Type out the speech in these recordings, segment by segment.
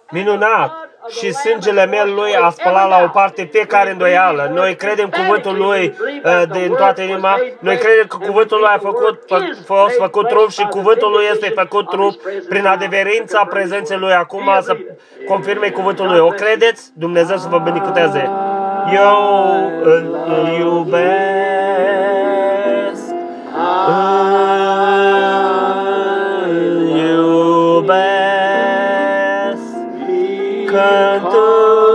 minunat. Și sângele Lui a spălat la o parte fiecare îndoială. Noi credem cuvântul Lui din toată inima. Noi credem că cuvântul Lui a fost făcut trup și cuvântul Lui este făcut trup prin adeverința prezenței Lui. Acum să confirme cuvântul Lui. O credeți? Dumnezeu să vă binecuvânteze. Eu îl iubesc. Îl iubesc. Când Tu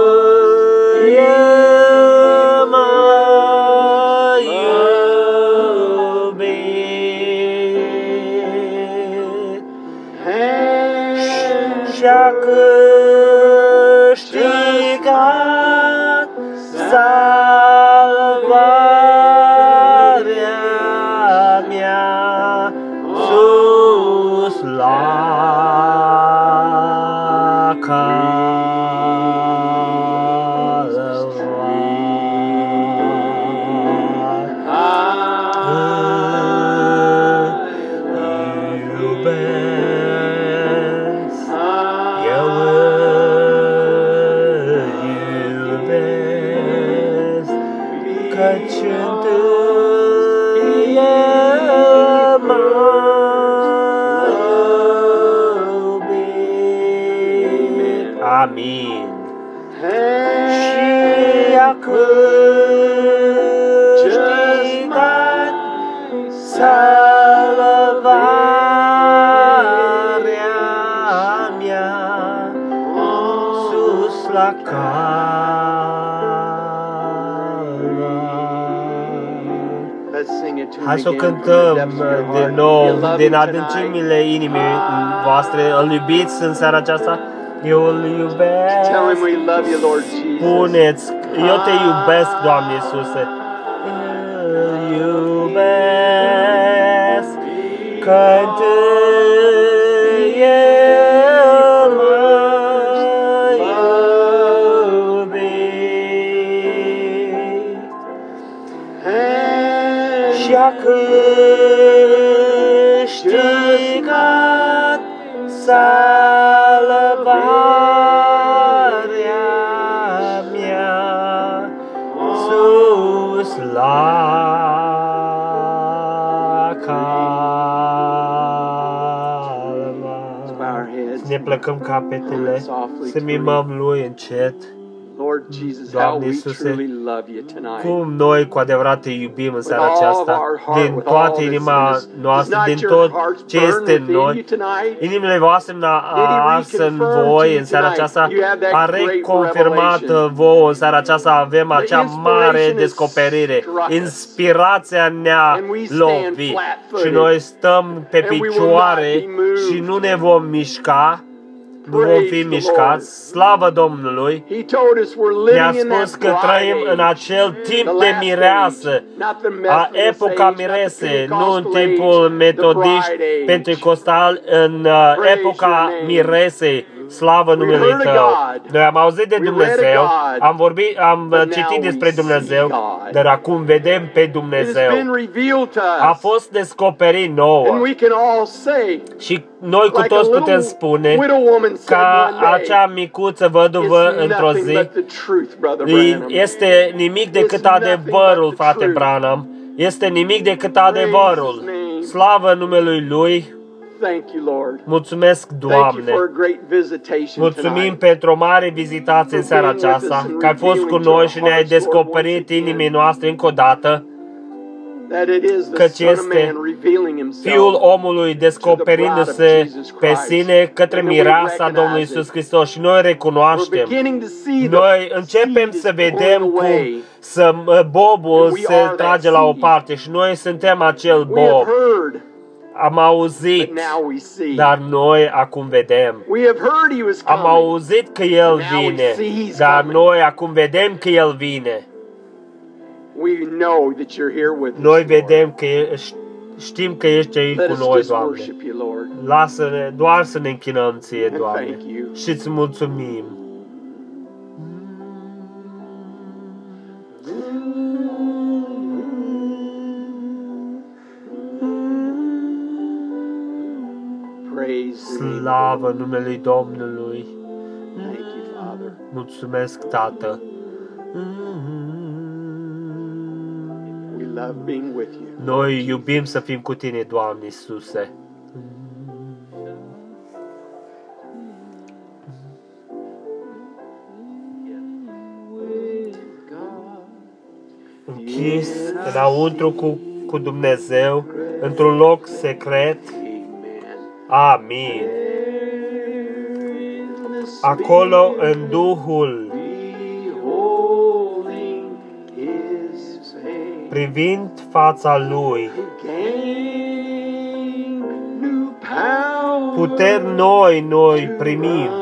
mă iubit și-a câștigat salvarea mea sus la Amin. Și-a câștigat salvarea mea sus la Hai să o cântăm din nou, din adâncimile inimii voastre. Îl iubiți în seara aceasta? Eu îl iubesc. Spuneți, eu te iubesc, Doamne Iisuse. Îl iubesc, când El mă iubit. Și-a câștigat salvarea mea sus la Calvar. Ne plăcăm capetele, să mimăm Lui încet. Doamne Iisuse, cum noi cu adevărat te iubim în seara aceasta, din toată inima noastră, din tot ce este în noi, inimile voastre ars în voi în seara aceasta, a reconfirmat vouă în seara aceasta, avem acea mare descoperire, inspirația ne-a lovit și noi stăm pe picioare și nu ne vom mișca, nu vom fi mișcați. Slavă Domnului! Ne-a spus că trăim în acel timp de mireasă, epoca mirese, nu în timpul metodiști pentecostal, în epoca miresei. Slavă numelui Tău! Noi am auzit de Dumnezeu, am citit despre Dumnezeu, dar acum vedem pe Dumnezeu. A fost descoperit nouă și noi cu toți putem spune ca acea micuță văduvă într-o zi este nimic decât adevărul, frate Branham. Este nimic decât adevărul. Slavă numelui Lui! Mulțumesc, Doamne! Mulțumim pentru o mare vizitație în seara aceasta, că ai fost cu noi și ne-ai descoperit inimii noastre încă o dată, căci este Fiul omului descoperindu-se pe sine către mireasa Domnului Iisus Hristos și noi recunoaștem. Noi începem să vedem cum bobul se trage la o parte și noi suntem acel bob. Am auzit, dar noi acum vedem. Am auzit că El vine, dar noi acum vedem că El vine. Noi vedem că știm că ești aici cu noi, Doamne. Lasă-ne doar să ne închinăm Ție, Doamne, și îți mulțumim. Slavă numelui Domnului! Mulțumesc, Tată. Noi iubim să fim cu Tine, Doamne Iisuse. Închis înăuntru cu Dumnezeu, într-un loc secret. Amin. Acolo, în Duhul, privind fața Lui, puteri noi primim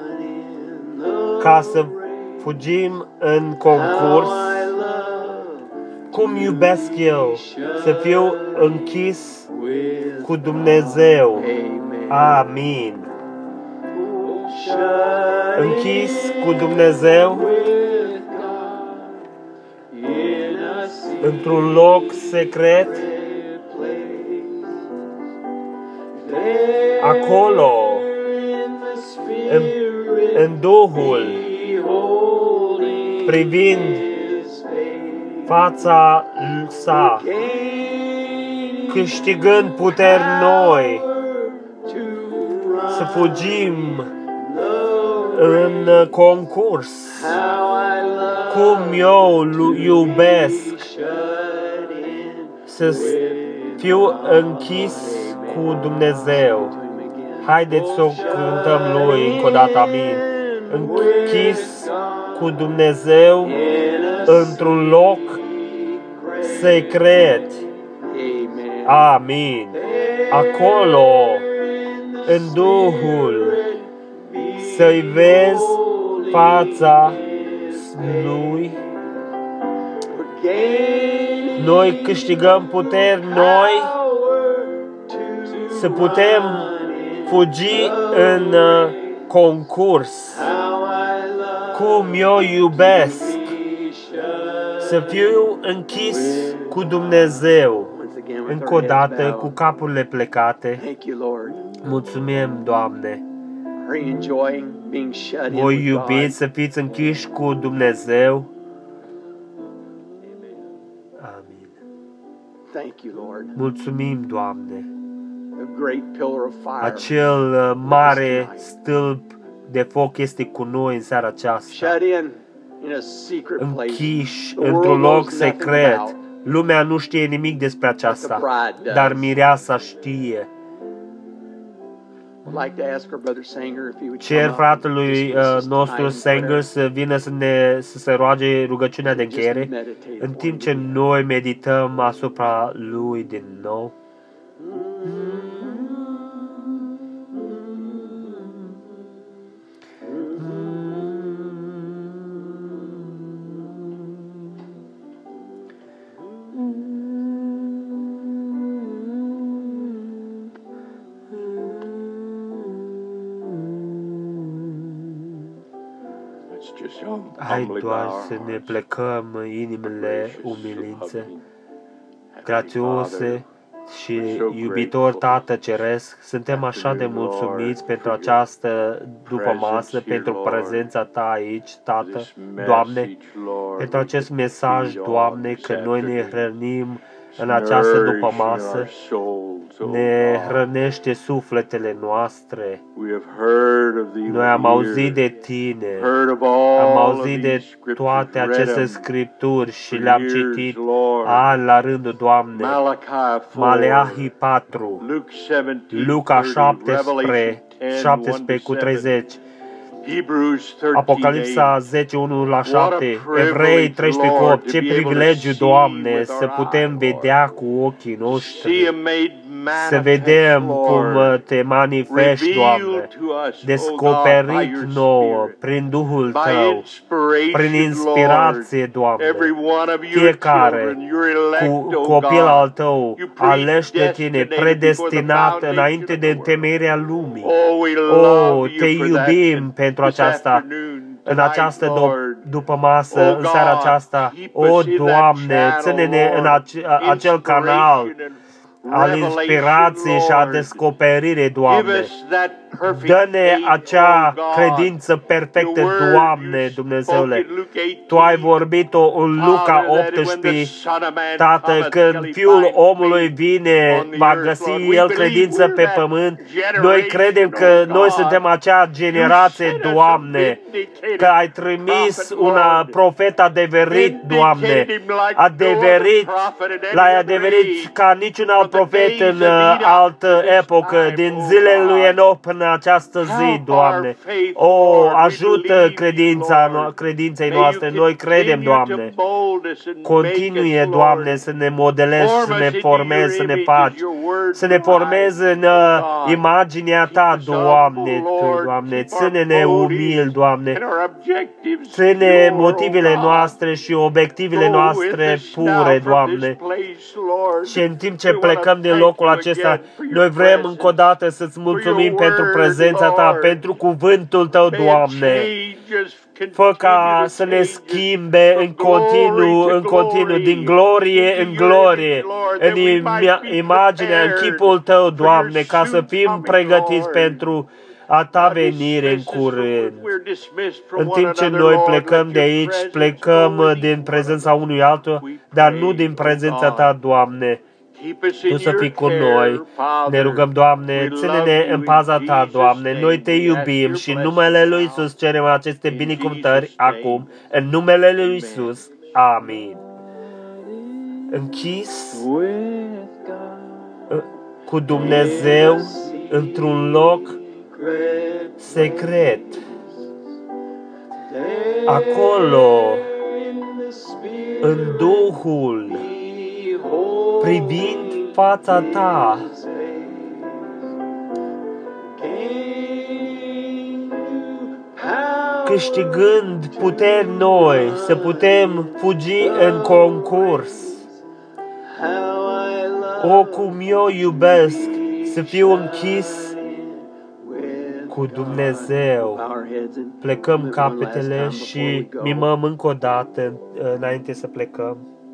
ca să fugim în concurs. Cum iubesc eu să fiu închis cu Dumnezeu. Amin. Închis cu Dumnezeu într-un loc secret. Acolo, în Duhul, privind fața sa, câștigând puteri noi, să fugim în concurs. Cum eu iubesc să fiu închis cu Dumnezeu. Haideți să o cântăm Lui încă o dată, amin. Închis cu Dumnezeu într-un loc secret. Amin. Acolo, în Duhul, să-i vezi fața Lui. Noi câștigăm puteri noi să putem fugi în concurs. Cum eu iubesc să fiu închis cu Dumnezeu. Încă o dată, cu capurile plecate. Mulțumim, Doamne. Voi iubiți să fiți închiși cu Dumnezeu. Amin. Mulțumim, Doamne. Acel mare stâlp de foc este cu noi în seara aceasta. Închiși într-un loc secret. Lumea nu știe nimic despre aceasta, dar mireasa știe. Cer fratelui nostru Sanger să vină să se roage rugăciunea de încheiere, în timp ce noi medităm asupra lui din nou. Hai doar să ne plecăm inimile umilințe, grațiose și iubitor Tată Ceresc. Suntem așa de mulțumiți pentru această dupămasă, pentru prezența Ta aici, Tată, Doamne, pentru acest mesaj, Doamne, că noi ne hrănim în această dupămasă, ne hrănește sufletele noastre. Noi am auzit de Tine, am auzit de toate aceste scripturi și le-am citit an la rândul, Doamne. Maleahi 4, Luca 17 cu 30, Apocalipsa 10, 1 la 7, Evrei 13 cu 8. Ce privilegiu, Doamne, să putem vedea cu ochii noștri, să vedem cum Te manifesti, Doamne, descoperit nouă prin Duhul Tău, prin inspirație, Doamne. Fiecare copil al Tău ales de Tine, predestinat înainte de întemeierea lumii. Te iubim pentru aceasta, în această dupămasă, în seara aceasta. Doamne, ține-ne în acel canal al inspirației și a descoperirii, Doamne. Dă-ne acea credință perfectă, Doamne, Dumnezeule. Tu ai vorbit-o în Luca 18, Tată, când Fiul omului vine, va găsi El credință pe pământ. Noi credem că noi suntem acea generație, Doamne, că ai trimis un profet adeverit, Doamne, l-ai adeverit ca niciun alt profet în altă epocă, din zilele lui Enoch până această zi, Doamne. O, ajută credinței noastre, noi credem, Doamne. Continuie, Doamne, să ne modelezi, să ne formezi, să ne faci, să ne formezi în imaginea Ta, Doamne, Doamne. Ține-ne umil, Doamne. Ține motivele noastre și obiectivele noastre pure, Doamne. Și în timp ce plecăm din locul acesta, noi vrem încă o dată să-ți mulțumim pentru prezența Ta, pentru cuvântul Tău, Doamne. Fă ca să ne schimbe în continuu, din glorie în glorie, în imaginea, în chipul Tău, Doamne, ca să fim pregătiți pentru a Ta venire în curând. În timp ce noi plecăm de aici, plecăm din prezența unui altul, dar nu din prezența Ta, Doamne. Tu să fii cu noi. Ne rugăm, Doamne, ține-ne în paza Ta, Doamne. Noi Te iubim și în numele Lui Iisus cerem aceste binecuvântări acum. În numele Lui Iisus. Amin. Închis cu Dumnezeu într-un loc secret. Acolo, în Duhul, privind fața Ta, câștigând puteri noi, să putem fugi în concurs. O, cum eu iubesc să fiu închis cu Dumnezeu. Plecăm capetele și mimăm încă o dată înainte să plecăm.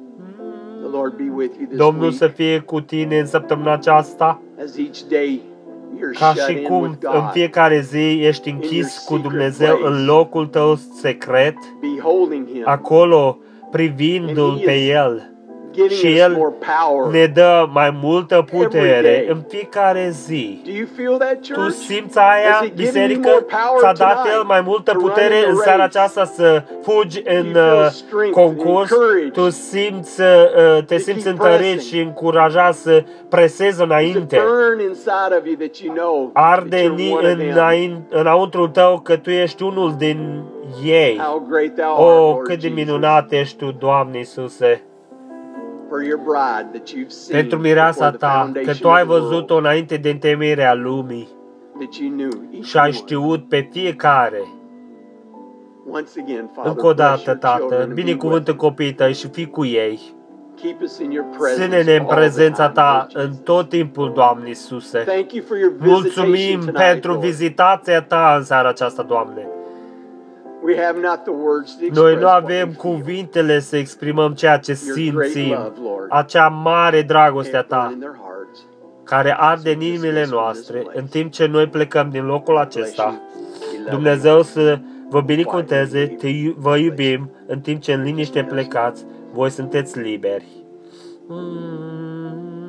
Domnul să fie cu tine în săptămâna aceasta, ca și cum în fiecare zi ești închis cu Dumnezeu în locul tău secret, acolo privindu-L pe El. Și El ne dă mai multă putere în fiecare zi. Tu simți aia, biserică? Ți-a dat El mai multă putere în seara aceasta să fugi în concurs? Tu te simți întărit și încurajat să presezi înainte. Arde înăuntru tău că tu ești unul din ei. Oh, cât de minunat ești Tu, Doamne Iisuse! Pentru mireasa Ta, că Tu ai văzut-o înainte de întemeierea lumii și ai știut pe fiecare. Încă o dată, Tată, binecuvântă copiii Tăi și fii cu ei. Ține-ne în prezența Ta în tot timpul, Doamne Iisuse. Mulțumim pentru vizitația Ta în seara aceasta, Doamne. Noi nu avem cuvintele să exprimăm ceea ce simțim, acea mare dragoste a Ta, care arde în inimile noastre, în timp ce noi plecăm din locul acesta. Dumnezeu să vă binecuvânteze, vă iubim, în timp ce în liniște plecați, voi sunteți liberi.